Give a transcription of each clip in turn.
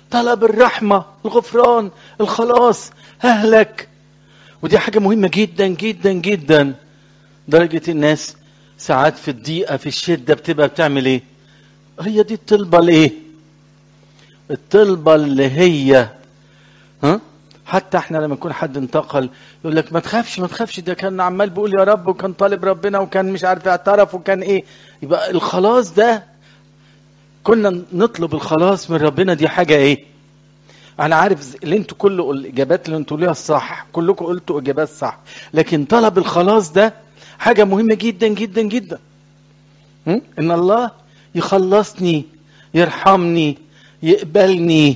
طلب الرحمة، الغفران، الخلاص، أهلك. ودي حاجة مهمة جدا جدا جدا. درجة الناس ساعات في الضيقة في الشدة بتبقى بتعمل ايه؟ هي دي الطلبة الايه؟ الطلبة اللي هي حتى احنا لما يكون حد انتقل يقول لك ما تخافش ما تخافش، ده كان عمال بيقول يا رب وكان طالب ربنا وكان مش عارف اعترف وكان ايه. يبقى الخلاص ده كنا نطلب الخلاص من ربنا، دي حاجة ايه؟ انا عارف اللي انتوا كل الاجابات اللي انتوا ليها الصح، كلكم قلتوا اجابات صح، لكن طلب الخلاص ده حاجة مهمة جدا جدا جدا. ان الله يخلصني، يرحمني، يقبلني.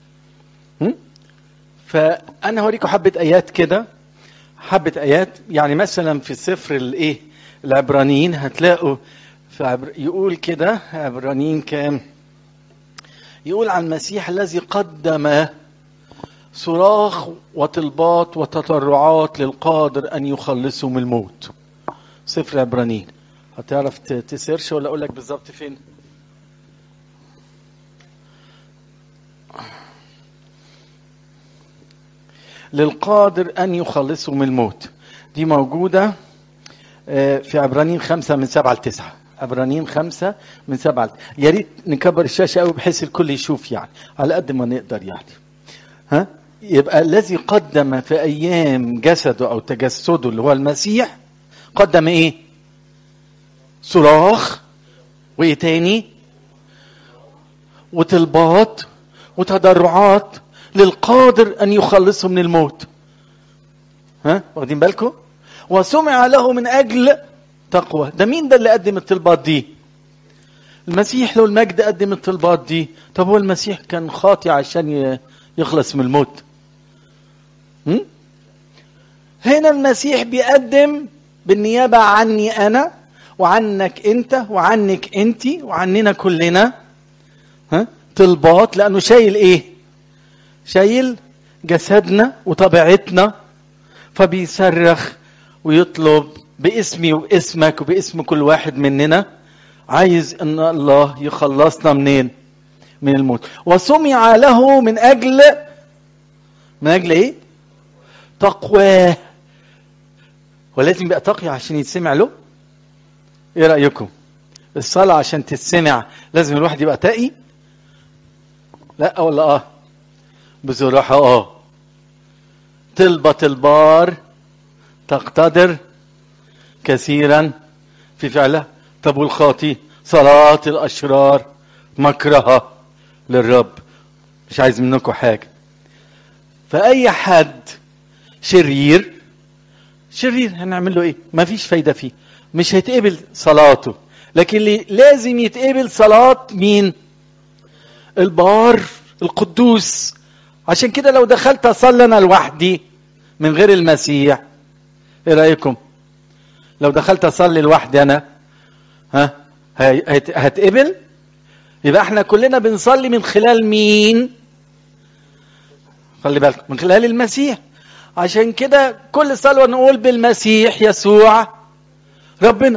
فانا هوريكم حبة ايات كده، حبة ايات. يعني مثلا في سفر الايه العبرانيين هتلاقوا يقول كده، عبرانيين كام، يقول عن المسيح الذي قدم صراخ وطلبات وتضرعات للقادر ان يخلصه من الموت. سفر عبرانيين، هتعرف تسيرش ولا اقول لك بالظبط فين؟ للقادر ان يخلصه من الموت. دي موجودة في عبرانيين 5:7-9. عبرانيين 5:7. يا ريت نكبر الشاشة قوي بحيث الكل يشوف يعني على قد ما نقدر يعني. يبقى الذي قدم في ايام جسده او تجسده اللي هو المسيح، قدم ايه؟ صراخ، وايه تاني؟ وطلبات وتضرعات للقادر ان يخلصه من الموت. واخدين بالكم؟ وسمع له من اجل تقوى. ده مين ده اللي قدم الطلبات دي؟ المسيح له المجد قدم الطلبات دي. طب هو المسيح كان خاطئ عشان يخلص من الموت؟ هنا المسيح بيقدم بالنيابة عني انا وعنك انت وعنك انت وعننا كلنا طلبات، لانه شايل ايه؟ شايل جسدنا وطبيعتنا، فبيصرخ ويطلب باسمي واسمك وباسم كل واحد مننا، عايز ان الله يخلصنا منين؟ من الموت. وسمع له من اجل ايه؟ تقواه. ولازم يبقى تقي عشان يتسمع له. ايه رأيكم؟ الصلاة عشان تتسمع لازم الواحد يبقى تقي؟ لا ولا بصراحة طلبة البار تقتدر كثيرا في فعلها. طب والخاطي؟ صلاة الأشرار مكرهة للرب. مش عايز منكم حاجة. فأي حد شرير هنعمل له ايه؟ ما فيش فايدة فيه، مش هيتقبل صلاته. لكن اللي لازم يتقبل صلاة مين؟ البار القدوس. عشان كده لو دخلت اصلي انا لوحدي من غير المسيح، ايه رايكم؟ لو دخلت اصلي لوحدي انا هتقبل؟ يبقى احنا كلنا بنصلي من خلال مين؟ خلي بالك، من خلال المسيح. عشان كده كل صلوه نقول بالمسيح يسوع ربنا.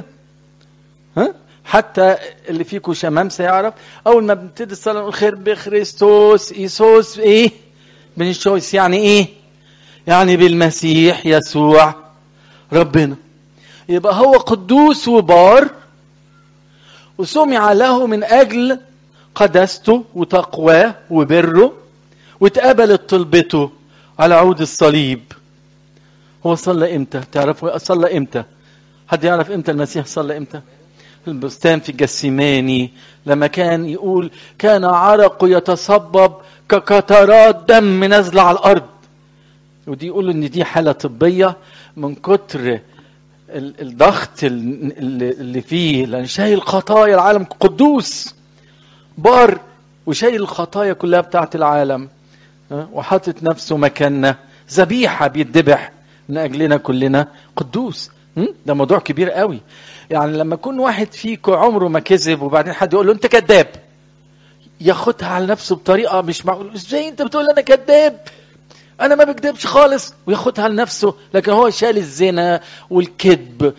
حتى اللي فيكم شمام سيعرف اول ما بنبتدي الصلاه نقول خير بخريستوس ايسوس ايه؟ بنشويس يعني ايه؟ يعني بالمسيح يسوع ربنا. يبقى هو قدوس وبار، وسمع له من اجل قدسته وتقواه وبره، واتقبلت طلبته على عود الصليب. هو صلى امتى؟ تعرفوا صلى امتى؟ حد يعرف امتى المسيح صلى امتى؟ في البستان في جسيماني، لما كان يقول كان عرقه يتصبب كقطرات دم نازله على الارض. ودي يقولوا ان دي حاله طبيه من كتر الضغط اللي فيه، لان شايل خطايا العالم. قدوس بار وشايل الخطايا كلها بتاعت العالم، وحاطط نفسه مكاننا ذبيحه بيتذبح من اجلنا كلنا. قدوس. ده موضوع كبير قوي. يعني لما يكون واحد فيكم عمره ما كذب وبعدين حد يقول له انت كذاب، ياخدها على نفسه بطريقه مش معقول. ازاي انت بتقول انا كذاب؟ انا ما بكذبش خالص، وياخدها لنفسه. لكن هو شال الزنا والكذب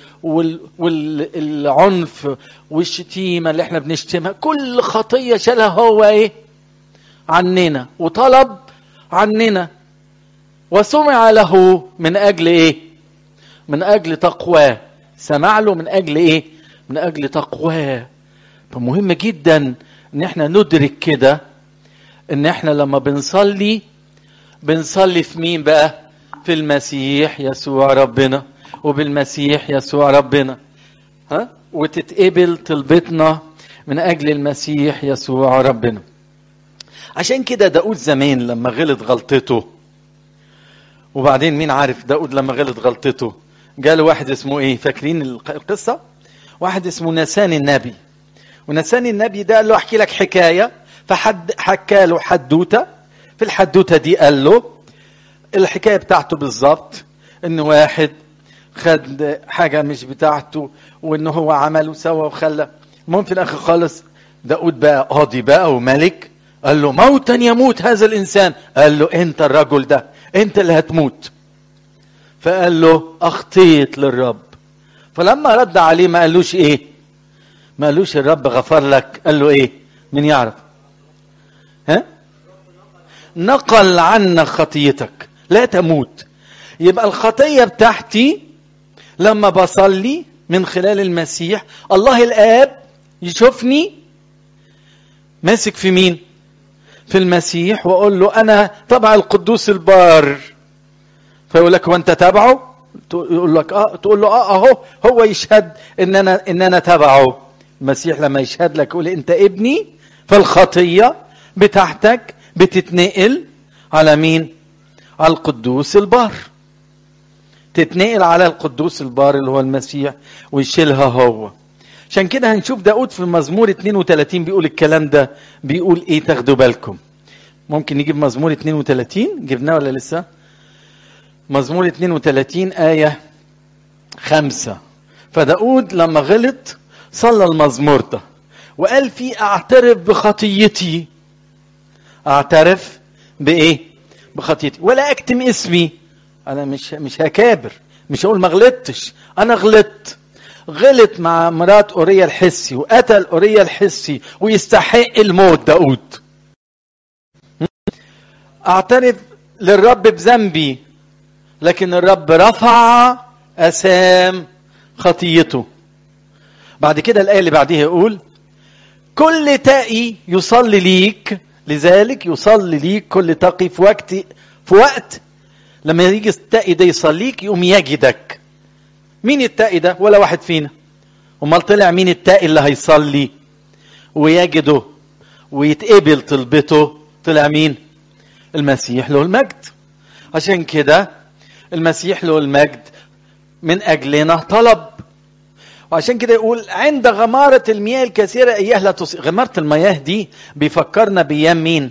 والعنف والشتيمه اللي احنا بنشتمها، كل خطيه شالها هو ايه؟ عننا وطلب عننا، وسمع له من اجل ايه؟ من اجل تقواه. سمع له من اجل ايه؟ من اجل تقواه. فمهم جدا ان احنا ندرك كده ان احنا لما بنصلي في مين بقى؟ في المسيح يسوع ربنا، وبالمسيح يسوع ربنا، وتتقبل طلبتنا من اجل المسيح يسوع ربنا. عشان كده داود زمان لما غلط غلطته، وبعدين مين عارف داود لما غلط غلطته جاله واحد اسمه ايه؟ فاكرين القصة؟ واحد اسمه ناسان النبي. وناسان النبي ده قال له احكي لك حكاية، فحد حكى له حدوتة. في الحدوتة دي قال له الحكاية بتاعته بالظبط، ان واحد خد حاجة مش بتاعته، وان هو عمل وسوى وخلى. المهم في الاخر خالص داود بقى قاضي بقى وملك، قال له موتا يموت هذا الانسان. قال له انت الرجل ده، انت اللي هتموت. فقال له اخطيت للرب. فلما رد عليه ما قالوش ايه؟ ما قالوش الرب غفر لك، قال له ايه؟ من يعرف؟ نقل عنك خطيتك، لا تموت. يبقى الخطية بتاعتي لما بصلي من خلال المسيح، الله الآب يشوفني ماسك في مين؟ في المسيح، وأقول له أنا تبع القدوس البار. فيقول لك وأنت تبعه؟ يقول لك تقول له أهو هو يشهد إن أنا تبعه. المسيح لما يشهد لك يقول أنت ابني، فالخطية بتاعتك بتتنقل على مين؟ على القدوس البار. تتنقل على القدوس البار اللي هو المسيح ويشيلها هو. عشان كده هنشوف داود في مزمور 32 بيقول الكلام ده. بيقول ايه؟ تاخدوا بالكم. ممكن نجيب مزمور 32، جبناه ولا لسه؟ مزمور 32 آية 5. فداود لما غلط صلى المزمور ده وقال فيه اعترف بخطيتي. اعترف بايه؟ بخطيتي، ولا اكتم اسمي. انا مش هكابر، مش هقول ما غلطتش. انا غلط مع مرات اوريا الحسي وقتل اوريا الحسي ويستحق الموت داود. اعترف للرب بذنبي، لكن الرب رفع اثام خطيته. بعد كده الايه اللي بعديها يقول كل تقي يصلي ليك، لذلك يصلي ليك كل تقي في وقت لما يجي التقي ده يصليك يقوم يجدك. مين التقي ده؟ ولا واحد فينا. امال طلع مين التقي اللي هيصلي ويجده ويتقبل طلبته؟ طلع مين؟ المسيح له المجد. عشان كده المسيح له المجد من اجلنا طلب. وعشان كده يقول عند غمارة المياه الكثيرة اياه لا تصيب. غمارة المياه دي بيفكرنا بايام مين؟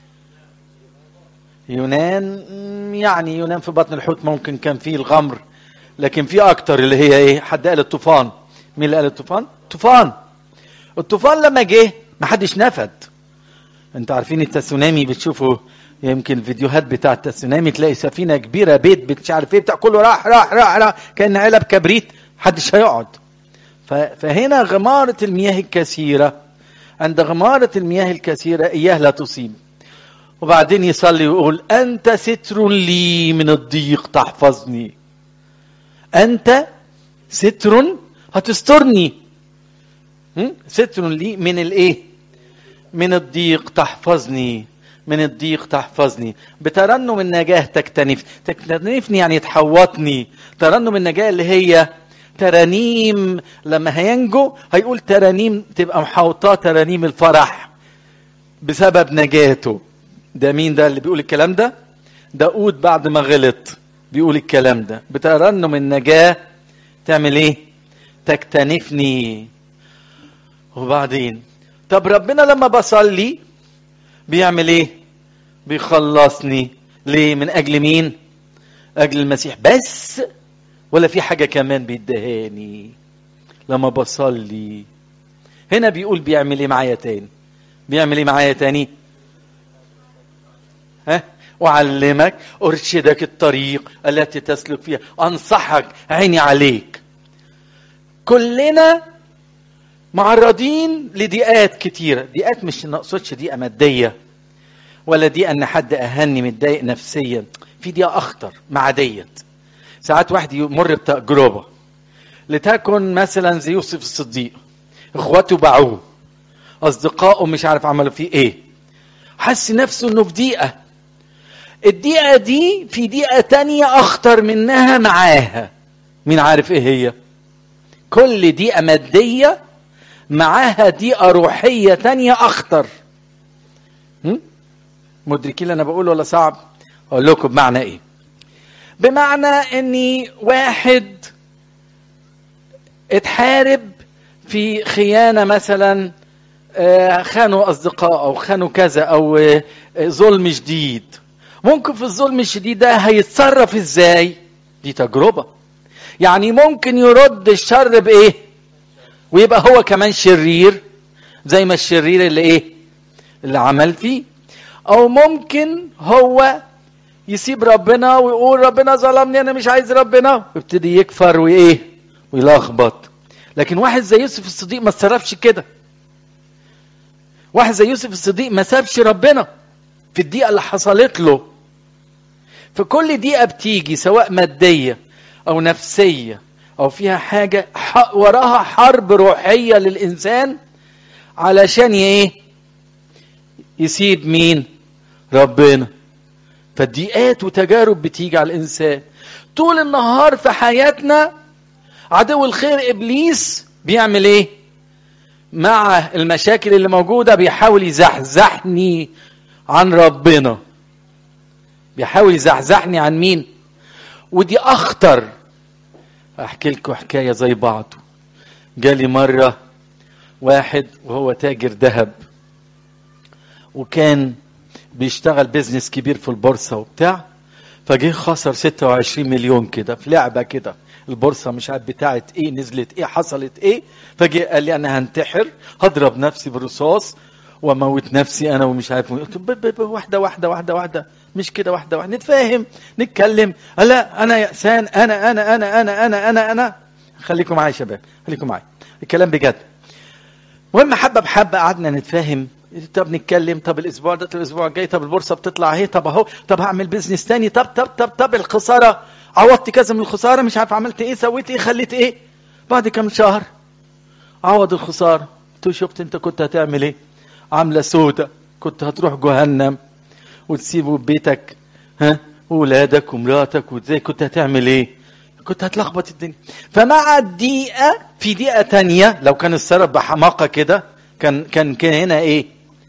يونان. يعني يونان في بطن الحوت ممكن كان فيه الغمر، لكن في اكتر اللي هي ايه؟ حد قال الطوفان. مين اللي قال الطوفان؟ الطوفان لما جه ما حدش نفد. انتوا عارفين التسونامي، بتشوفوا يمكن الفيديوهات بتاعه التسونامي تلاقي سفينه كبيره بيت مش عارف ايه بتاع كله راح كان علب كبريت، محدش هيقعد. فهنا غمارة المياه الكثيرة، عند غمارة المياه الكثيرة اياه لا تصيب. وبعدين يصلي ويقول أنت ستر لي من الضيق تحفظني. أنت ستر هتسترني. ستر لي من الإيه؟ من الضيق تحفظني. من الضيق تحفظني. بترنم النجاة تكتنفني يعني تحوطني. ترنم النجاة اللي هي ترانيم، لما هينجو هيقول ترانيم تبقى محوطاه، ترانيم الفرح بسبب نجاته. ده مين ده اللي بيقول الكلام ده؟ داود بعد ما غلط بيقول الكلام ده. بترنم النجاة تعمل ايه؟ تكتنفني. وبعدين طب ربنا لما بصلي بيعمل ايه؟ بيخلصني. ليه؟ من اجل مين؟ اجل المسيح بس، ولا في حاجة كمان بيدهاني لما بصلي؟ هنا بيقول بيعمل ايه معايا تاني؟ بيعمل ايه معايا تاني؟ أعلمك أرشدك الطريق التي تسلك فيها، أنصحك، عيني عليك. كلنا معرضين لضيقات كتيرة. ضيقات مش نقصدش ضيقة مادية، ولا دي ان حد اهني متضايق نفسيا، في دي اخطر مع ديت. ساعات واحد يمر بتجربه، لتكن مثلا زي يوسف الصديق، اخواته باعوه، اصدقائه مش عارف عملوا فيه ايه، حس نفسه انه في ضيقه. الضيقه دي في ضيقه تانية اخطر منها معاها، مين عارف ايه هي؟ كل ضيقه ماديه معاها ضيقه روحيه تانية اخطر. مدركين اللي انا بقوله ولا صعب؟ اقول لكم بمعنى ايه. بمعنى اني واحد اتحارب في خيانه مثلا، خانوا اصدقاء او خانوا كذا، او ظلم شديد. ممكن في الظلم الشديد ده هيتصرف ازاي؟ دي تجربه. يعني ممكن يرد الشر بايه؟ ويبقى هو كمان شرير زي ما الشرير اللي ايه اللي عمل فيه. او ممكن هو يسيب ربنا ويقول ربنا ظلمني انا مش عايز ربنا، ويبتدي يكفر وايه ويلخبط. لكن واحد زي يوسف الصديق ما اتصرفش كده. واحد زي يوسف الصديق ما سابش ربنا في الضيقه اللي حصلت له. في كل ضيقه بتيجي سواء ماديه او نفسيه او فيها حاجه وراها حرب روحيه للانسان علشان ايه؟ يسيب مين؟ ربنا. فالضيقات وتجارب بتيجي على الانسان طول النهار في حياتنا. عدو الخير ابليس بيعمل ايه مع المشاكل اللي موجوده؟ بيحاول يزحزحني عن ربنا، بيحاول يزحزحني عن مين؟ ودي اخطر. احكي لكم حكايه زي بعض. جالي مره واحد وهو تاجر ذهب، وكان بيشتغل بيزنس كبير في البورصه وبتاع، فجه خسر 26 مليون كده في لعبه كده. البورصه مش عارف بتاعت ايه، نزلت ايه، حصلت ايه. فجه قال لي انا هنتحر، هضرب نفسي بالرصاص واموت نفسي انا ومش عارف. واحده واحده واحده واحده، مش كده، واحده واحده نتفاهم نتكلم. لا انا يأسان، انا خليكم معايا يا شباب، خليكم معايا، الكلام بجد. المهم حبه بحبه قعدنا نتفاهم. طب نتكلم، طب الاسبوع ده، طب الاسبوع الجاي، طب البورصه بتطلع اهي، طب اهو، طب هعمل بيزنس تاني، طب الخساره عوضت كذا من الخساره، مش عارف عملت ايه، سويت ايه، خليت ايه. بعد كام شهر عوض الخساره. قلت شفت انت كنت هتعمل ايه؟ عامله سودة، كنت هتروح جهنم وتسيبوا بيتك وولادك ومراتك، وازاي كنت هتعمل ايه؟ كنت هتلخبط الدنيا. فمع الدقيقه في دقيقه تانية لو كان السبب بحماقه كده كان هنا ايه؟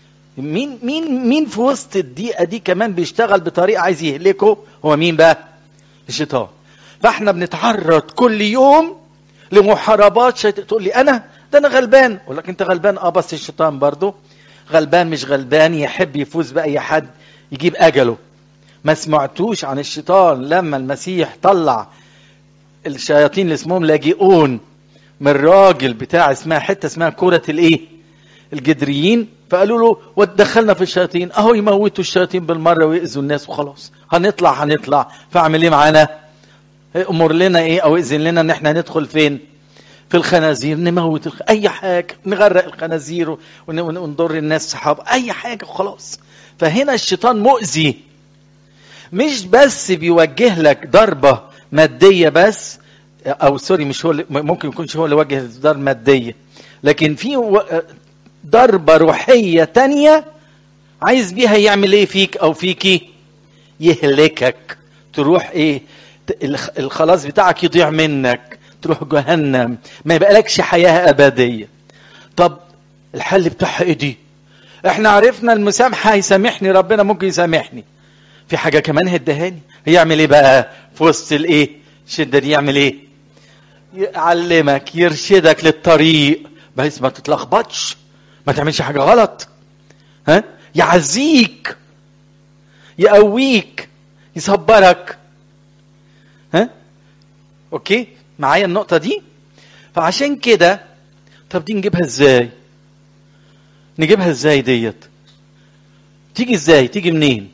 مين في وسط الدقيقه دي كمان بيشتغل بطريقه عايز يهلكه؟ هو مين بقى؟ الشيطان. فاحنا بنتعرض كل يوم لمحاربات شيطان. تقول لي انا غلبان، اقول لك انت غلبان بس الشيطان برضو غلبان. مش غلبان يحب يفوز باي حد يجيب اجله. ما سمعتوش عن الشيطان لما المسيح طلع الشياطين اللي اسمهم لاجئون من الراجل بتاع اسمها حته اسمها كرة الايه الجدريين، فقالوا له ودخلنا في الشياطين اهو يموتوا الشياطين بالمره ويأذوا الناس وخلاص هنطلع. فاعمل ايه معانا؟ امر لنا ايه او اذن لنا ان احنا ندخل فين؟ في الخنازير، نموت اي حاجه، نغرق الخنازير ونضر الناس صحاب اي حاجه وخلاص. فهنا الشيطان مؤذي، مش بس بيوجه لك ضربه ماديه بس، او سوري مش هو ممكن يكونش هو اللي وجه ضربه ماديه، لكن في ضربه روحيه تانية عايز بيها يعمل ايه فيك او فيكي؟ يهلكك، تروح ايه؟ الخلاص بتاعك يضيع منك، تروح جهنم، ما يبقى لكش حياه ابديه. طب الحل بتاعها ايه دي؟ احنا عرفنا المسامحه، هيسامحني ربنا، ممكن يسامحني. في حاجه كمان هيدهاني. هيعمل ايه بقى في وسط الايه الشده دي؟ يعمل ايه؟ يعلمك، يرشدك للطريق بحيث ما تتلخبطش، ما تعملش حاجه غلط. يعزيك، يقويك، يصبرك. اوكي معايا النقطه دي؟ فعشان كده طب دي نجيبها ازاي ديت؟ تيجي ازاي؟ تيجي منين؟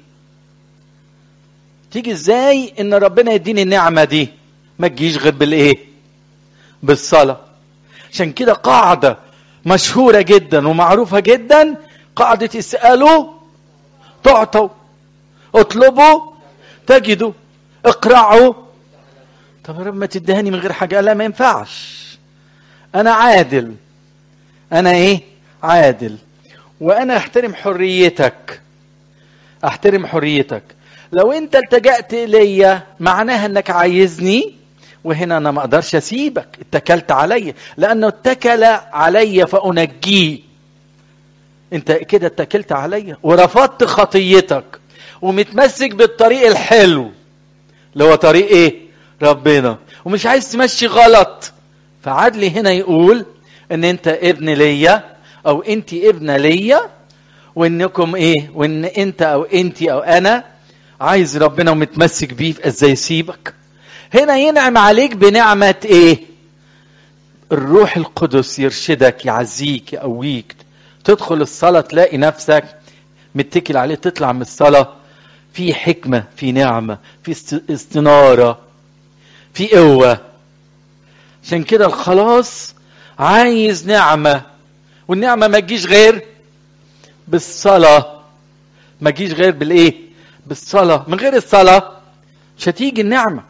تيجي ازاي ان ربنا يديني النعمه دي؟ ما تجيش غير بالايه؟ بالصلاه. عشان كده قاعده مشهوره جدا ومعروفه جدا، قاعده اسالوا تعطوا، اطلبوا تجدوا، اقرعوا. طب يا رب ما تدهني من غير حاجة. لا ما ينفعش، انا عادل، انا ايه عادل، وانا احترم حريتك، احترم حريتك. لو انت التجأت الي معناها انك عايزني، وهنا انا ما اقدرش اسيبك، اتكلت علي، لانه اتكل علي فانجيه. انت كده اتكلت علي ورفضت خطيتك ومتمسك بالطريق الحلو اللي هو طريق ايه؟ ربنا، ومش عايز تمشي غلط. فعدلي هنا يقول ان انت ابن ليا او انت ابنه ليا، وانكم ايه، وان انت او انت او انا عايز ربنا ومتمسك بيه، ازاي يسيبك؟ هنا ينعم عليك بنعمة ايه؟ الروح القدس يرشدك، يعزيك، يقويك. تدخل الصلاة تلاقي نفسك متكل عليه، تطلع من الصلاة في حكمة، في نعمة، في استنارة، في قوة. عشان كده الخلاص عايز نعمة، والنعمة ما تجيش غير بالصلاة، ما تجيش غير بالايه؟ بالصلاة. من غير الصلاة مش هتيجي النعمة.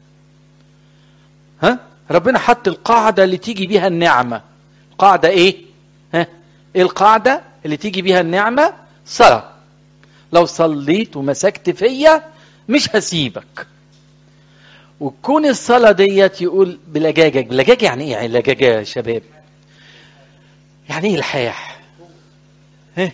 ها؟ ربنا حط القاعدة اللي تيجي بيها النعمة. قاعدة ايه؟ ها؟ ايه القاعدة اللي تيجي بيها النعمة؟ صلاة. لو صليت ومسكت فيا مش هسيبك. وتكون الصلاة ديت يقول بلجاجة. بلجاجة يعني ايه؟ يعني لجاجة يا شباب، يعني ايه الحاح؟ ها؟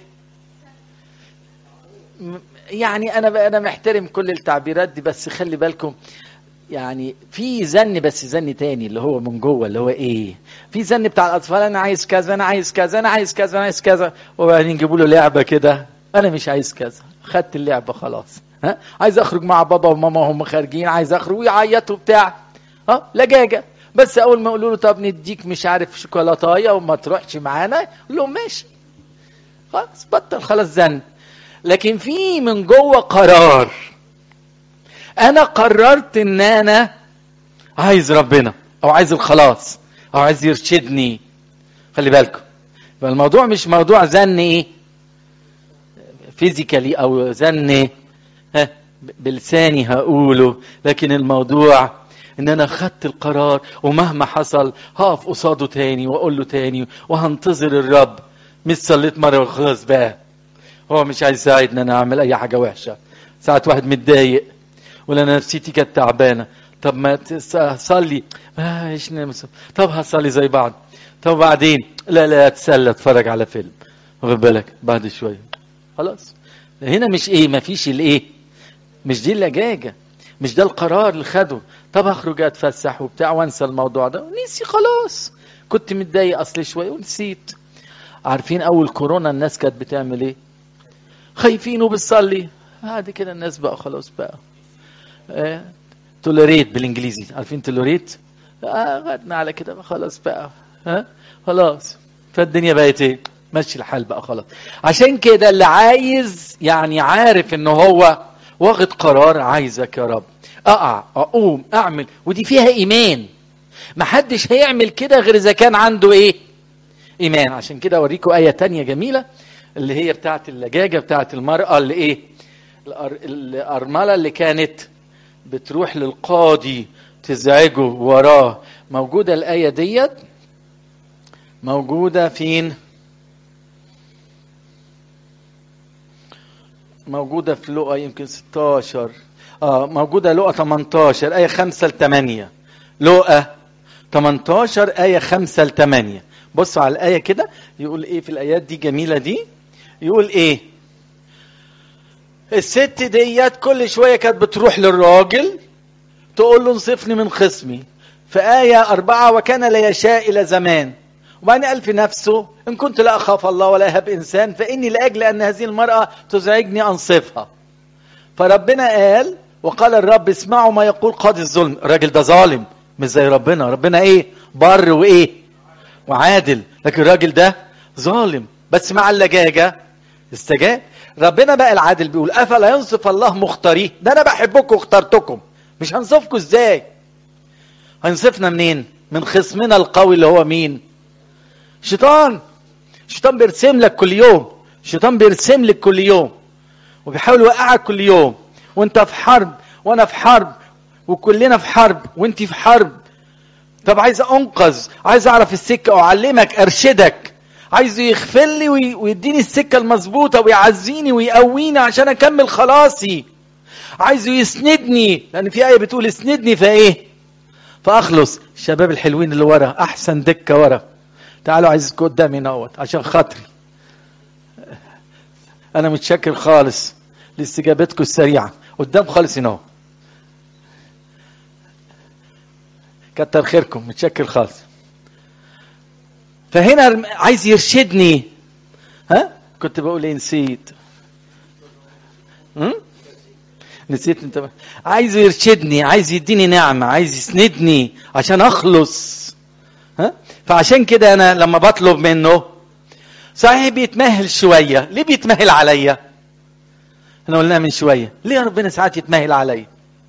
يعني انا محترم كل التعبيرات دي، بس خلي بالكم يعني في زن، بس زن تاني اللي هو من جوه، اللي هو ايه؟ في زن بتاع الاطفال، انا عايز كذا، انا عايز كذا، انا عايز كذا، انا عايز كذا، وبعدين يجيبوا له لعبه كده، انا مش عايز كذا، خدت اللعبه خلاص. ها؟ عايز اخرج مع بابا وماما وهم خارجين، عايز اخرج، ويعيطوا بتاع. لجاجه. بس اول ما يقولوا له طب نديك مش عارف شوكولاتايه وما تروحش معانا، يقول لهم ماشي خلاص، بطل خلاص زن. لكن في من جوه قرار، انا قررت ان انا عايز ربنا، او عايز الخلاص، او عايز يرشدني. خلي بالكم، فالموضوع مش موضوع زن ايه فيزيكالي، او زن بلساني هقوله، لكن الموضوع ان انا خدت القرار، ومهما حصل هقف قصاده تاني واقول له تاني، وهنتظر الرب. مش صليت مره وخلاص بقى هو مش عايز يساعدني انا اعمل اي حاجه وحشه. ساعات واحد متضايق ولا انا نفسيتي كانت تعبانه، طب ما تصلي، طب هصلي زي بعض، طب بعدين لا اتسلى اتفرج على فيلم، واخد بالك؟ بعد شويه خلاص. هنا مش ايه، ما فيش الايه، مش دي اللجاجه، مش ده القرار اللي خده. طب اخرج اتفسح وبتاع وانسى الموضوع ده، ونسي خلاص. كنت متضايق اصلي شويه ونسيت. عارفين اول كورونا الناس كانت بتعمل ايه؟ خايفين وبتصلي. بعد كده الناس بقى خلاص بقى توليريت بالانجليزي، عارفين توليريت؟ غدنا على كده خلاص بقى، خلاص. فالدنيا بقت ايه؟ ماشي الحال بقى خلاص. عشان كده اللي عايز يعني عارف ان هو واخد قرار، عايزك يا رب اقع اقوم اعمل، ودي فيها ايمان. محدش هيعمل كده غير اذا كان عنده ايه؟ ايمان. عشان كده اوريكم ايه تانية جميلة، اللي هي بتاعت اللجاجة، بتاعت المرأة اللي ايه؟ الارملة اللي كانت بتروح للقاضي تزعجه وراه. موجودة الآية ديت، موجودة فين؟ موجودة في لقا يمكن 16، موجودة لقا 18 آية 5-8. لقا 18 آية 5-8. بصوا على الآية كده، يقول ايه في الآيات دي جميلة دي؟ يقول ايه؟ الست ديت كل شوية كانت بتروح للراجل تقول له انصفني من خصمي. في آية 4 وكان لا يشاء إلى زمان. وبعدين قال في نفسه إن كنت لا أخاف الله ولا أهب إنسان فإني لأجل أن هذه المرأة تزعجني أنصفها. فربنا قال وقال الرب اسمعوا ما يقول قاضي الظلم. الراجل ده ظالم مش زي ربنا. ربنا إيه؟ بر وإيه؟ وعادل. لكن الراجل ده ظالم، بس مع اللجاجة استجاب. ربنا بقى العادل بيقول أفلا ينصف الله مختاريه؟ ده أنا بحبكم واخترتكم، مش هنصفكم ازاي؟ هنصفنا منين؟ من خصمنا القوي اللي هو مين؟ الشيطان. الشيطان بيرسم لك كل يوم، الشيطان بيرسم لك كل يوم، وبيحاول يوقعك كل يوم، وانت في حرب وانا في حرب وكلنا في حرب وانت في حرب. طب عايز انقذ، عايز اعرف السكه واعلمك ارشدك، عايزه يغفر لي ويديني السكه المظبوطه ويعزيني ويقويني عشان اكمل خلاصي. عايزه يسندني، لان في ايه بتقول اسندني فايه فاخلص. الشباب الحلوين اللي ورا، احسن دكه ورا، تعالوا عايزكم قدامي نوت عشان خاطري. انا متشكر خالص لاستجابتكم السريعه. قدام خالص هنا، كتر خيركم، متشكر خالص. فهنا عايز يرشدني. ها كنت بقول ايه؟ نسيت. نسيت انت. عايز يرشدني، عايز يديني نعمه، عايز يسندني عشان اخلص. ها فعشان كده انا لما بطلب منه صحيح بيتمهل شويه. ليه بيتمهل عليا؟ احنا قلنا من شويه ليه ربنا ساعات يتمهل عليا.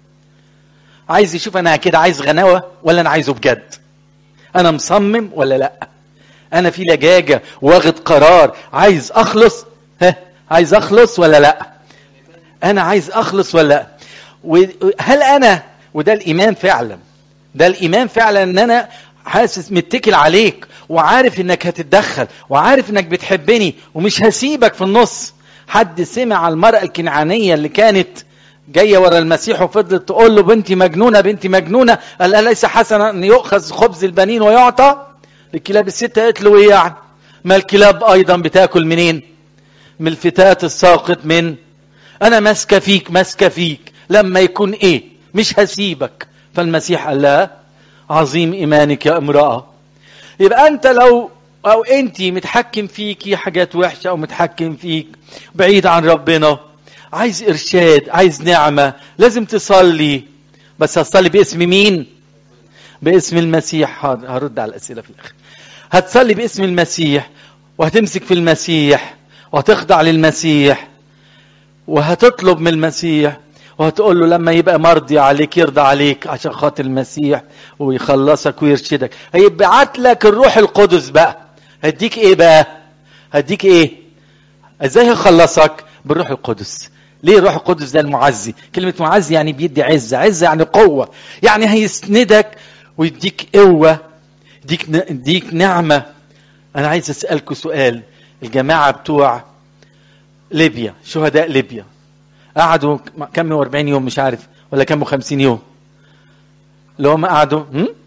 عايز يشوف انا كده عايز غناوه ولا انا عايزه بجد، انا مصمم ولا لا، انا في لجاجه واخد قرار عايز اخلص. عايز اخلص ولا لا، انا عايز اخلص ولا لا. وهل انا، وده الايمان فعلا، ده الايمان فعلا، ان انا حاسس متكل عليك وعارف انك هتتدخل وعارف انك بتحبني ومش هسيبك في النص. حد سمع المرأة الكنعانية اللي كانت جاية ورا المسيح وفضلت تقول له بنتي مجنونة بنتي مجنونة؟ قال لها ليس حسنا ان يؤخذ خبز البنين ويعطى للكلاب. الست قالت له ايه يعني؟ ما الكلاب ايضا بتاكل منين؟ من الفتات الساقط من. انا ماسكه فيك ماسكه فيك، لما يكون ايه مش هسيبك. فالمسيح قال لها عظيم ايمانك يا امرأة. يبقى انت لو او انت متحكم فيكي حاجات وحشة او متحكم فيك بعيد عن ربنا، عايز ارشاد، عايز نعمة، لازم تصلي. بس هتصلي باسم مين؟ باسم المسيح. هرد على الاسئلة في الاخر. هتصلي باسم المسيح وهتمسك في المسيح وهتخضع للمسيح وهتطلب من المسيح وهتقول له لما يبقى مرضي عليك يرضى عليك عشان خاطر المسيح ويخلصك ويرشدك. هيبعت لك الروح القدس بقى. هديك ايه بقى؟ هديك ايه؟ ازاي هيخلصك؟ بالروح القدس. ليه الروح القدس ده المعزي؟ كلمة معزي يعني بيدي عزة، عزة يعني قوة، يعني هيسندك ويديك قوة، يديك نعمة. انا عايز اسألكوا سؤال. الجماعة بتوع ليبيا، شهداء ليبيا، قعدوا كم 40 يوم مش عارف ولا كم 50 يوم اللي هم قعدوا،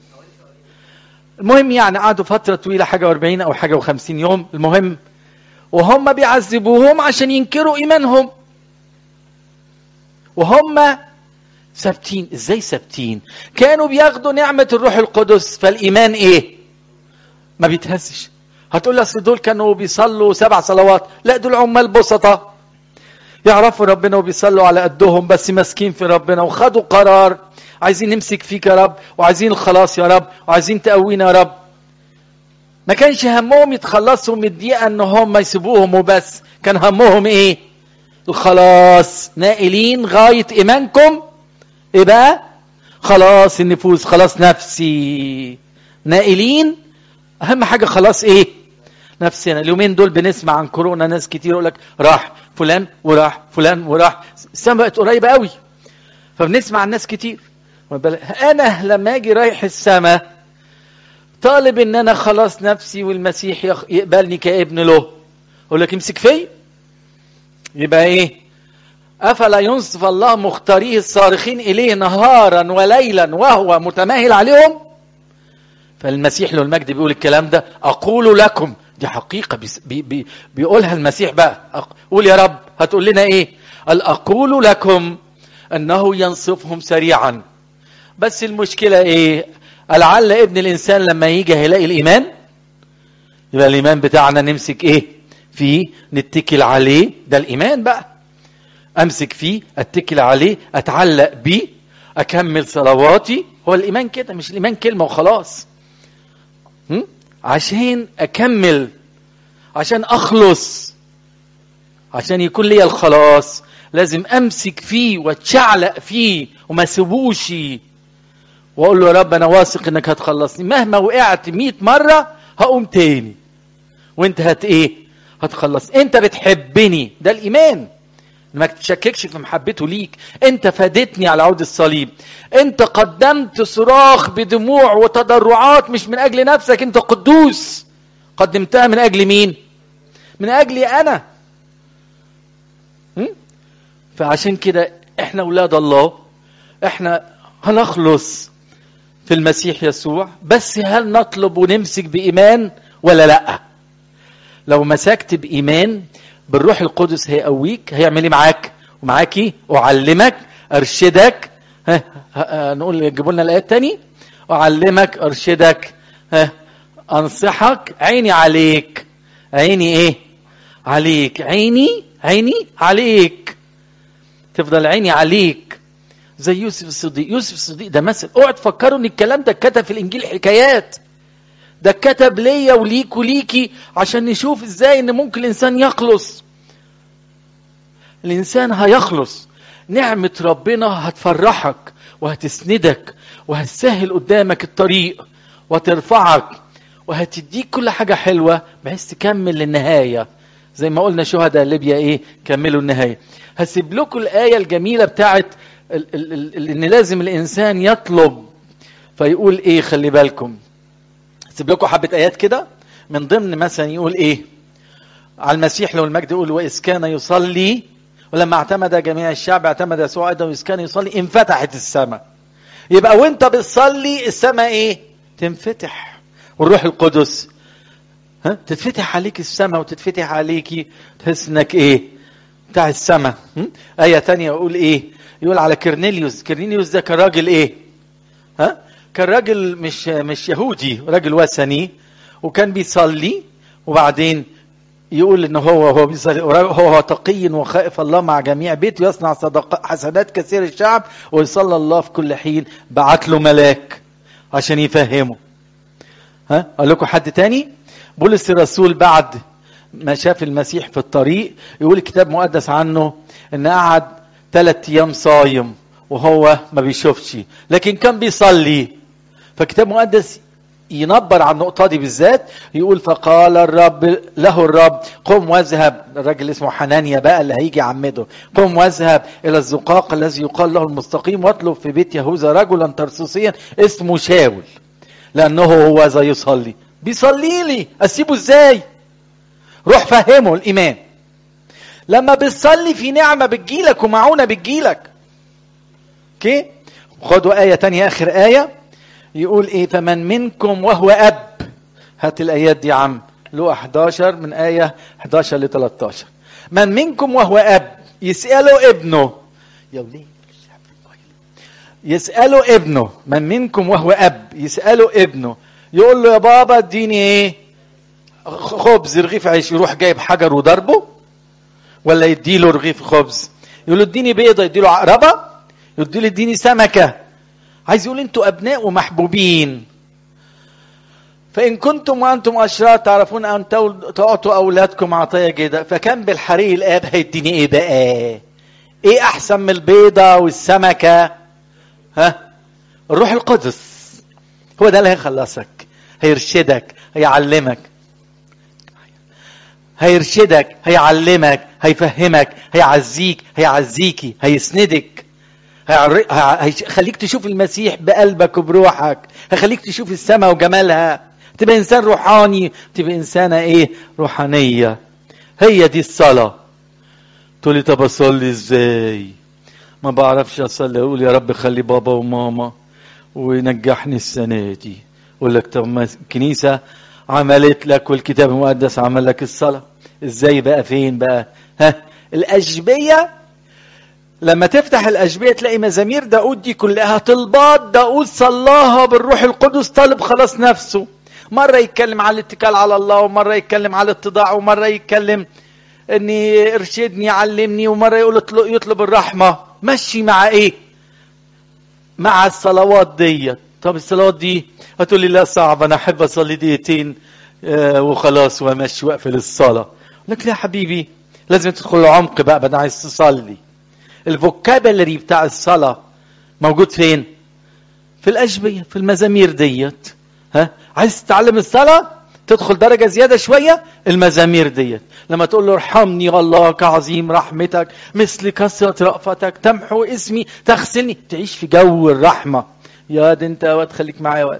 المهم يعني قعدوا فترة طويلة، حاجة 40 او حاجة 50 يوم المهم، وهم بيعذبوهم عشان ينكروا ايمانهم وهم ثابتين. ازاي ثابتين؟ كانوا بياخدوا نعمة الروح القدس، فالايمان ايه؟ ما بيتهزش. هتقول لي اصل دول كانوا بيصلوا 7 صلوات. لا، دول عمال بسطة يعرفوا ربنا وبيصلوا على قدهم، بس ماسكين في ربنا وخدوا قرار عايزين نمسك فيك يا رب، وعايزين الخلاص يا رب، وعايزين تقوينا يا رب. ما كانش همهم يتخلصوا من الضيقة ان هم يسيبوهم وبس، كان همهم ايه؟ الخلاص. نائلين غاية ايمانكم ايه بقى؟ خلاص النفوس، خلاص نفسي. نائلين اهم حاجة خلاص ايه؟ نفسنا. اليومين دول بنسمع عن كورونا، ناس كتير يقول لك راح فلان وراح فلان وراح، السما بقت قريبه قوي فبنسمع عن ناس كتير. انا لما اجي رايح السما طالب ان انا خلاص نفسي والمسيح يقبلني كابن له، اقول لك امسك فيا. يبقى ايه؟ افلا ينصف الله مختاريه الصارخين اليه نهارا وليلا وهو متماهل عليهم؟ فالمسيح له المجد بيقول الكلام ده. اقول لكم، دي حقيقة بيقولها المسيح بقى. قول يا رب، هتقول لنا ايه؟ اقول لكم انه ينصفهم سريعا. بس المشكلة ايه؟ لعل ابن الانسان لما يجي هيلاقي الايمان. يبقى الايمان بتاعنا نمسك ايه فيه؟ نتكل عليه. ده الايمان بقى، امسك فيه، اتكل عليه، اتعلق بيه، اكمل صلواتي. هو الايمان كده، مش الايمان كلمة وخلاص. عشان اكمل، عشان اخلص، عشان يكون لي الخلاص لازم امسك فيه واتشعلق فيه وما سيبوش، واقول له يا رب انا واثق انك هتخلصني، مهما وقعت 100 مرة هقوم تاني، وانت ايه؟ هتخلص. انت بتحبني، ده الايمان. ما تشككش في محبته ليك. انت فادتني على عود الصليب، انت قدمت صراخ بدموع وتضرعات مش من اجل نفسك، انت قدوس، قدمتها من اجل مين؟ من اجلي انا. فعشان كده احنا اولاد الله، احنا هنخلص في المسيح يسوع، بس هل نطلب ونمسك بإيمان ولا لا؟ لو مسكت بإيمان بالروح القدس هيقويك، هيعمل ايه معاك ومعاكي؟ أعلمك، أرشدك، نقول يجيبوا لنا الآيات تاني، أعلمك، أرشدك، أنصحك، عيني عليك. عيني ايه؟ عليك. عيني عليك، تفضل عيني عليك زي يوسف الصديق. يوسف الصديق ده مثل. اوعى تفكروا ان الكلام ده اتكتب في الانجيل حكايات، ده اتكتب ليا وليك وليكي عشان نشوف ازاي ان ممكن الانسان يخلص. الانسان هيخلص. نعمة ربنا هتفرحك وهتسندك وهتسهل قدامك الطريق وترفعك وهتديك كل حاجة حلوة بحيث تكمل للنهاية. زي ما قلنا شهداء ليبيا ايه؟ كملوا النهاية. هسيب لكم الآية الجميلة بتاعت ان لازم الانسان يطلب. فيقول ايه؟ خلي بالكم، هسيب لكم حبة آيات كده. من ضمن مثلا يقول ايه على المسيح له المجد؟ يقول وإذ كان يصلي ولما اعتمد جميع الشعب اعتمد يسوع ايضا وإذ كان يصلي انفتحت السماء. يبقى وانت بتصلي السماء ايه؟ تنفتح، والروح القدس تتفتح عليك السماء وتتفتح عليكي، تحس انك ايه؟ بتاع السماء. آية تانية يقول ايه؟ يقول على كرنيليوس. كرنيليوس ده كان راجل ايه؟ كان راجل مش يهودي، راجل وثني، وكان بيصلي. وبعدين يقول ان هو بيصلي، هو تقي وخائف الله مع جميع بيته، يصنع صدقات حسنات كثير الشعب، ويصلى الله في كل حين. بعت له ملاك عشان يفهمه. اقول لكم حد تاني. بولس الرسول بعد ما شاف المسيح في الطريق، يقول الكتاب المقدس عنه ان قعد 3 أيام صايم وهو ما بيشوفش، لكن كان بيصلي. فالكتاب المقدس ينبر عن النقطة دي بالذات. يقول فقال الرب قم واذهب. الراجل اسمه حنانيا بقى اللي هيجي يعمده. قم واذهب الى الزقاق الذي يقال له المستقيم، واطلب في بيت يهوذا رجلا ترسوسيا اسمه شاول، لانه هو زي يصلي. بيصلي لي، اسيبه ازاي؟ روح فهمه الايمان. لما بتصلي في نعمة بتجيلك ومعونة بتجيلك. اوكي، خدوا آية تانية، آخر آية. يقول ايه؟ فمن منكم وهو أب. هات الآيات دي يا عم. لو 11 من آية 11 ل 13. من منكم وهو أب يسأله ابنه. يا وليه يسأله ابنه. من منكم وهو أب يسأله ابنه، يقول له يا بابا اديني ايه؟ خبز، رغيف عيش. يروح جايب حجر وضربه؟ ولا يديله رغيف خبز؟ يقول له اديني بيضة، يديله عقربة؟ يديله اديني سمكة؟ عايز يقول انتوا ابناء ومحبوبين. فان كنتم وانتم اشرار تعرفون ان تعطوا اولادكم عطايا جيدة، فكان بالحري الاب هيديني ايه بقى؟ ايه احسن من البيضة والسمكة؟ الروح القدس. هو ده اللي هيخلصك، هيرشدك، هيعلمك، هيرشدك، هيعلمك، هيفهمك، هيعزيك، هيعزيكي، هيسندك، هيخليك تشوف المسيح بقلبك وبروحك، هيخليك تشوف السماء وجمالها، تبقى انسان روحاني، تبقى انسانة ايه؟ روحانية. هي دي الصلاة. تقولي طب اصلي ازاي؟ ما بعرفش اصلي. اقول يا رب خلي بابا وماما ونجحني السنة دي. اقول لك طب ما الكنيسة عملت لك والكتاب المقدس عمل لك الصلاة، ازاي بقى؟ فين بقى؟ الأشبية. لما تفتح الأشبية تلاقي مزامير داود دي كلها طلبات داود صلاها بالروح القدس، طالب خلاص نفسه. مرة يتكلم على الاتكال على الله، ومرة يتكلم على الاتضاع، ومرة يتكلم اني ارشدني علمني، ومرة يطلب الرحمة. مشي مع ايه؟ مع الصلوات دي. طب الصلوات دي هتقول لي لا صعب، انا احب اصلي دقيقتين وخلاص وامشي واقفل الصلاه. لك يا حبيبي لازم تدخل العمق بقى. بدنا عايز تصلي، الفوكابلري بتاع الصلاه موجود فين؟ في الاشبيه، في المزامير ديت. عايز تتعلم الصلاه؟ تدخل درجة زيادة شوية المزامير ديت، لما تقول له ارحمني الله كعظيم رحمتك مثل كثرة رأفتك تمحو اسمي تغسلني، تعيش في جو الرحمة. يا ده انت يا واد خليك معايا يا واد.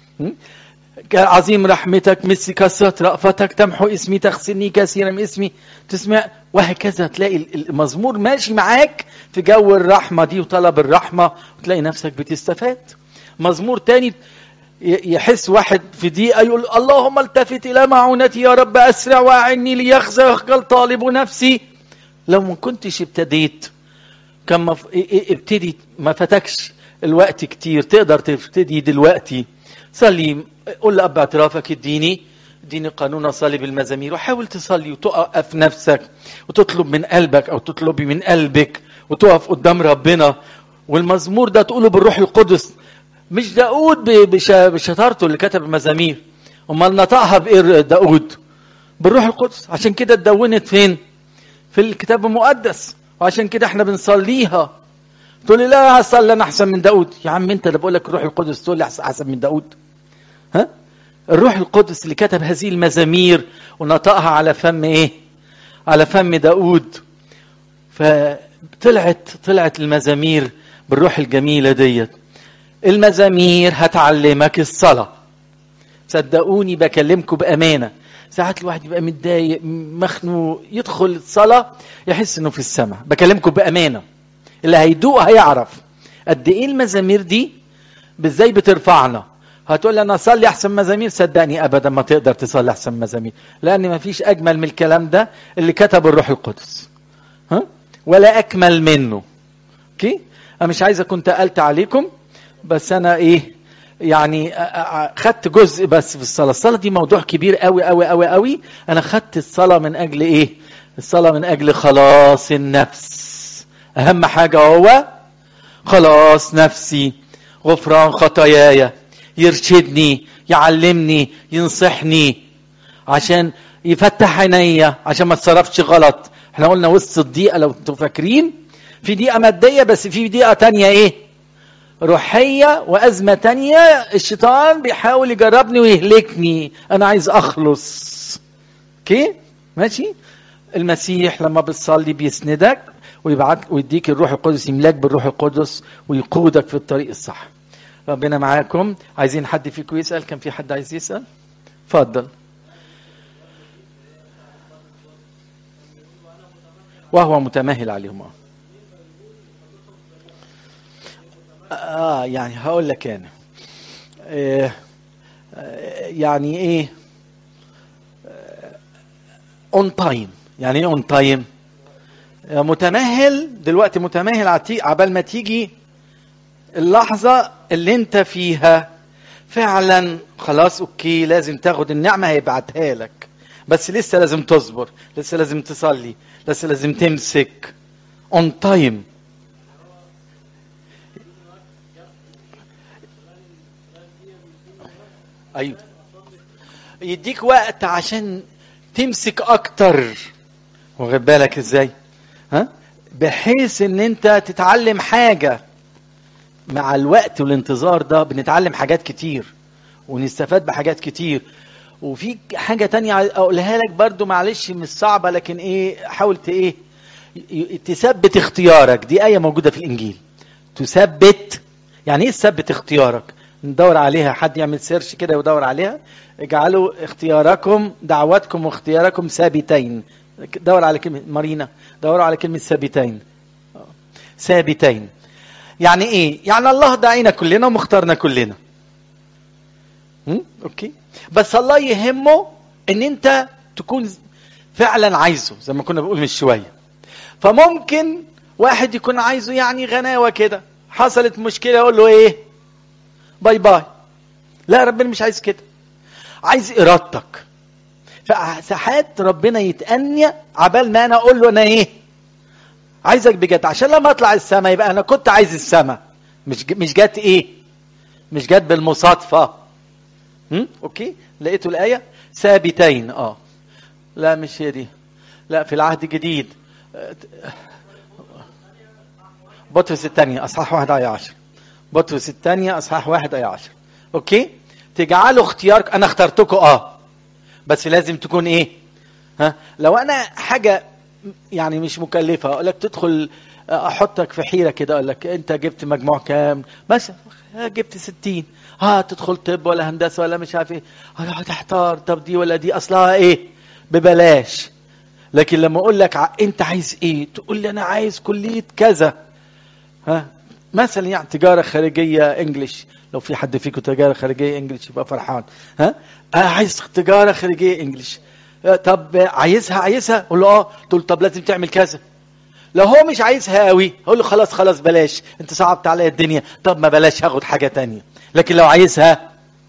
عظيم رحمتك مثل كثرة رأفتك تمحو اسمي تغسلني كثيرا من اسمي، تسمع وهكذا. تلاقي المزمور ماشي معاك في جو الرحمة دي وطلب الرحمة، وتلاقي نفسك بتستفاد. مزمور تاني يحس واحد في دقيقة يقول اللهم التفت إلى معونتي يا رب أسرع وأعني ليخزى ويخجل طالب نفسي. لو ما كنتش ابتديت كان ابتدي ما فتكش الوقت كتير، تقدر تبتدي دلوقتي. صلي، قول لأب اعترافك اديني قانون اصلي بالمزامير، وحاول تصلي وتقف نفسك وتطلب من قلبك او تطلبي من قلبك وتقف قدام ربنا. والمزمور ده تقوله بالروح القدس، مش داود بشطارته اللي كتب المزامير، امال نطقها بايه داود؟ بالروح القدس. عشان كده اتدونت فين؟ في الكتاب المقدس، وعشان كده احنا بنصليها. تقول لي لا هصلي انا احسن من داود. يا عم انت اللي بقول لك الروح القدس تقول لي احسن من داود؟ ها؟ الروح القدس اللي كتب هذه المزامير ونطقها على فم ايه؟ على فم داود. فطلعت المزامير بالروح الجميلة ديت. المزامير هتعلمك الصلاة، صدقوني بكلمكم بأمانة. ساعات الواحد يبقى متضايق مخنوق يدخل الصلاة يحس انه في السماء. بكلمكم بأمانة، اللي هيدوق هيعرف قد ايه المزامير دي ازاي بترفعنا. هتقول لي انا اصلي احسن مزامير، صدقني ابدا ما تقدر تصلي احسن مزامير، لان ما فيش اجمل من الكلام ده اللي كتب الروح القدس، ها؟ ولا اكمل منه. اوكي، انا مش عايز اكون تقلت عليكم، بس انا ايه يعني خدت جزء بس في الصلاه. الصلاه دي موضوع كبير قوي قوي قوي قوي. انا خدت الصلاه من اجل ايه؟ الصلاه من اجل خلاص النفس. اهم حاجه هو خلاص نفسي، غفران خطاياي، يرشدني يعلمني ينصحني عشان يفتح عينيا عشان ما اتصرفش غلط. احنا قلنا وسط الضيقه لو انتوا فاكرين، في ضيقه ماديه بس في ضيقه تانية ايه؟ روحيه، وازمه تانية. الشيطان بيحاول يجربني ويهلكني، انا عايز اخلص. اوكي ماشي. المسيح لما بتصلي بيسندك ويبعت ويديك الروح القدس، يملاك بالروح القدس ويقودك في الطريق الصح. ربنا معاكم. عايزين حد فيكم يسأل؟ كان في حد عايز يسأل؟ اتفضل. وهو متمهل عليهم. يعني هقول لك انا يعني ايه اون تايم. يعني ايه اون تايم؟ متمهل دلوقتي، متمهل عبال ما تيجي اللحظة اللي انت فيها فعلا خلاص اوكي لازم تاخد النعمة هيبعتها لك، بس لسه لازم تصبر، لسه لازم تصلي، لسه لازم تمسك. اون تايم. ايوه، يديك وقت عشان تمسك اكتر. واخد بالك ازاي؟ ها؟ بحيث ان انت تتعلم حاجة مع الوقت والانتظار ده. بنتعلم حاجات كتير ونستفاد بحاجات كتير. وفي حاجة تانية اقولها لك برضو، معلش مش صعبة، لكن ايه حاولت ايه تثبت اختيارك. دي آية موجودة في الانجيل، تثبت. يعني ايه تثبت اختيارك؟ ندور عليها، حد يعمل سيرش كده ويدور عليها. اجعلوا اختياركم دعواتكم واختياركم ثابتين. دور على كلمة مارينا، دوروا على كلمة ثابتين. ثابتين يعني ايه؟ يعني الله دعينا كلنا ومختارنا كلنا. اوكي، بس الله يهمه ان انت تكون فعلا عايزه، زي ما كنا بنقول من شوية. فممكن واحد يكون عايزه يعني غناوة كده، حصلت مشكلة يقول له ايه؟ باي باي. لا، ربنا مش عايز كده، عايز ارادتك. فساعات ربنا يتأني عبال ما انا اقول له انا ايه عايزك بجد، عشان لما اطلع السماء يبقى انا كنت عايز السماء، مش جات ايه؟ مش جات بالمصادفة. اوكي، لقيتوا الآية ثابتين. لا مش هي دي، لا في العهد الجديد. بطرس الثانية اصحاح 1 آية 10. بطرس الثانية اصحاح 1 آية 10. اوكي، تجعلوا اختيارك. انا اخترتكم بس لازم تكون ايه؟ ها، لو انا حاجه يعني مش مكلفه، اقول لك تدخل احطك في حيره كده، اقول لك انت جبت مجموع كام مثلا؟ جبت 60. تدخل طب ولا هندسه ولا مش عارف ايه، هتحتار طب دي ولا دي، اصلها ايه؟ ببلاش. لكن لما اقول لك انت عايز ايه، تقول لي انا عايز كليه كذا. مثلا يعني تجاره خارجيه انجليش، لو في حد فيكم تجاره خارجيه انجليش يبقى فرحان. عايز تجاره خارجيه انجليش. طب عايزها اقول له تقول طب لازم تعمل كذا. لو هو مش عايزها قوي اقول له خلاص بلاش، انت صعبت عليا الدنيا، طب ما بلاش، هاخد حاجه تانية. لكن لو عايزها،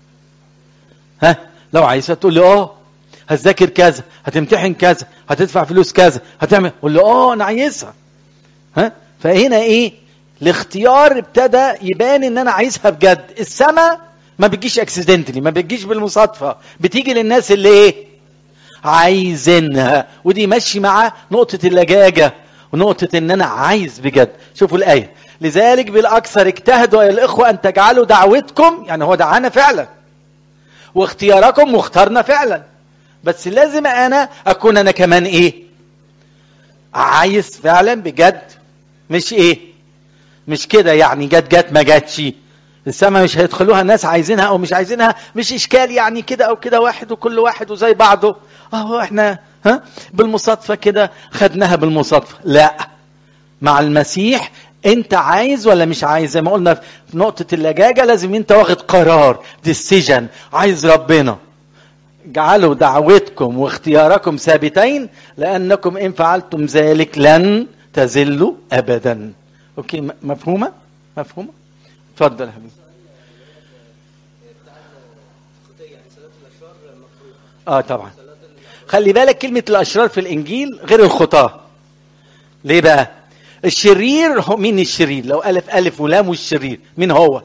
لو عايزها تقول لي هتذاكر كذا، هتمتحن كذا، هتدفع فلوس كذا، هتعمل، قول له انا عايزها. فهنا ايه؟ الاختيار ابتدى يبان ان انا عايزها بجد. السما ما بتجيش اكسيدنتلي، ما بتجيش بالمصادفه، بتيجي للناس اللي ايه؟ عايزينها. ودي ماشي مع نقطه اللجاجه ونقطه ان انا عايز بجد. شوفوا الايه، لذلك بالاكثر اجتهدوا يا الاخوه ان تجعلوا دعوتكم، يعني هو دعانا فعلا، واختياركم واختارنا فعلا، بس لازم انا اكون انا كمان ايه؟ عايز فعلا بجد. مش ايه؟ مش كده يعني جت ما جاتش. السما مش هيدخلوها ناس عايزينها او مش عايزينها، مش اشكال يعني كده او كده، واحد وكل واحد وزي بعضه. احنا بالمصادفه كده خدناها بالمصادفه. لا، مع المسيح انت عايز ولا مش عايز؟ زي ما قلنا في نقطه اللجاجه، لازم انت واخد قرار، ديسيجن، عايز ربنا. جعلوا دعوتكم واختياركم ثابتين، لانكم ان فعلتم ذلك لن تزلوا ابدا. اوكي، مفهومه؟ اتفضل يا حبيبي. طبعا. خلي بالك كلمه الاشرار في الانجيل غير الخطاه. ليه بقى؟ الشرير هو مين؟ الشرير لو الف ولام والشرير مين هو؟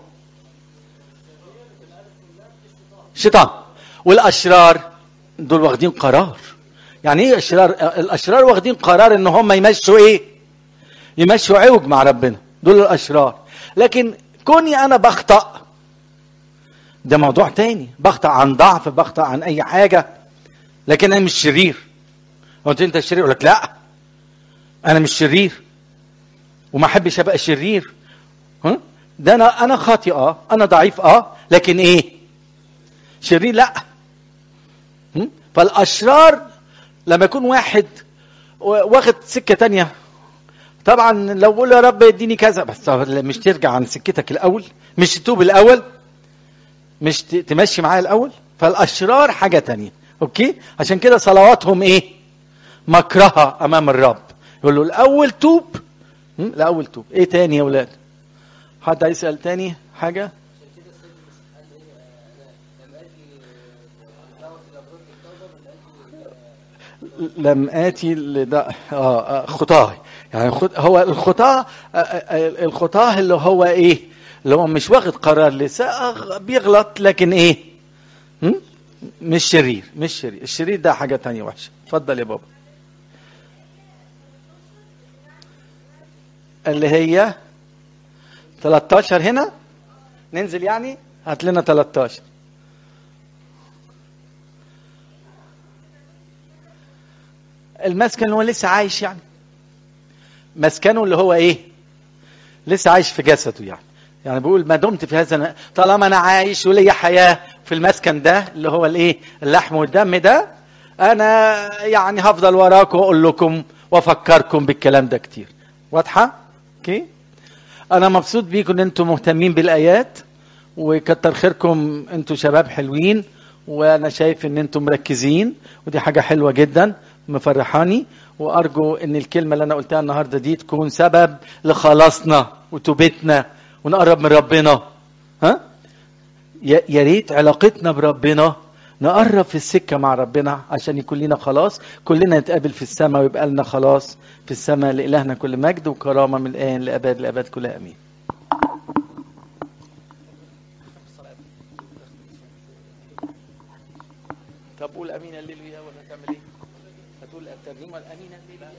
الشيطان. والاشرار دول واخدين قرار. يعني ايه اشرار؟ الاشرار واخدين قرار ان هم يمشوا ايه؟ يمشوا عوج مع ربنا، دول الاشرار. لكن كوني انا بخطأ ده موضوع تاني، بخطأ عن ضعف، بخطأ عن اي حاجة، لكن انا مش شرير. قلت انت الشرير، اقول لك لا، انا مش شرير وما احبش ابقى شرير. ده انا خاطئ، انا ضعيف، لكن ايه؟ شرير لا. فالاشرار لما يكون واحد واخد سكة تانية، طبعا لو بقول يا رب اديني كذا، بس مش ترجع عن سكتك الاول، مش تتوب الاول، مش تمشي معايا الاول. فالاشرار حاجة تانية. اوكي، عشان كده صلواتهم ايه؟ مكرهة امام الرب. يقول له الاول توب. الاول توب. ايه تاني يا ولاد؟ حد هيسأل تاني حاجة؟ لم آتي خطاه. يعني هو الخطاه اللي هو ايه؟ اللي هو مش واخد قرار لسه، بيغلط، لكن ايه؟ مش شرير. الشرير ده حاجة تانية وحشة. اتفضل يا بابا. اللي هي 13 هنا ننزل يعني، هات لنا 13. المسكن اللي هو لسه عايش، يعني مسكنه اللي هو ايه؟ لسه عايش في جسده. يعني بيقول ما دمت في هذا، طالما انا عايش وليا حياة في المسكن ده اللي هو الايه؟ اللحم والدم ده، انا يعني هفضل وراكم واقول لكم وافكركم بالكلام ده كتير. واضحة؟ اوكي، انا مبسوط بيكم ان انتم مهتمين بالايات، وكتر خيركم، انتم شباب حلوين، وانا شايف ان انتم مركزين، ودي حاجة حلوة جدا مفرحاني. وارجو ان الكلمة اللي انا قلتها النهاردة دي تكون سبب لخلاصنا وتوبتنا ونقرب من ربنا. يا ريت علاقتنا بربنا نقرب في السكة مع ربنا عشان يكون لنا خلاص، كلنا نتقابل في السماء ويبقى لنا خلاص في السماء. لإلهنا كل مجد وكرامة من الآن لأبد الأبد كلها أمين. طب قول أمين الليل ولا تعمل إيه؟ هتقول الترنيمة الأمين الليل.